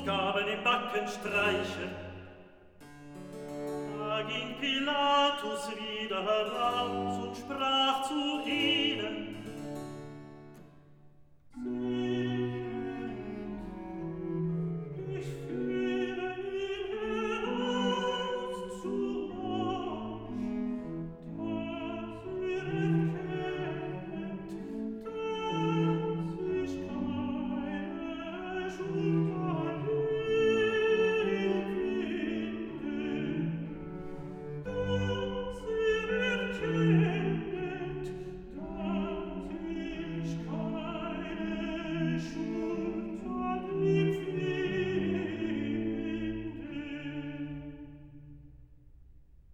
gaben im Backen Streiche. Da ging Pilatus wieder heraus und sprach zu ihnen: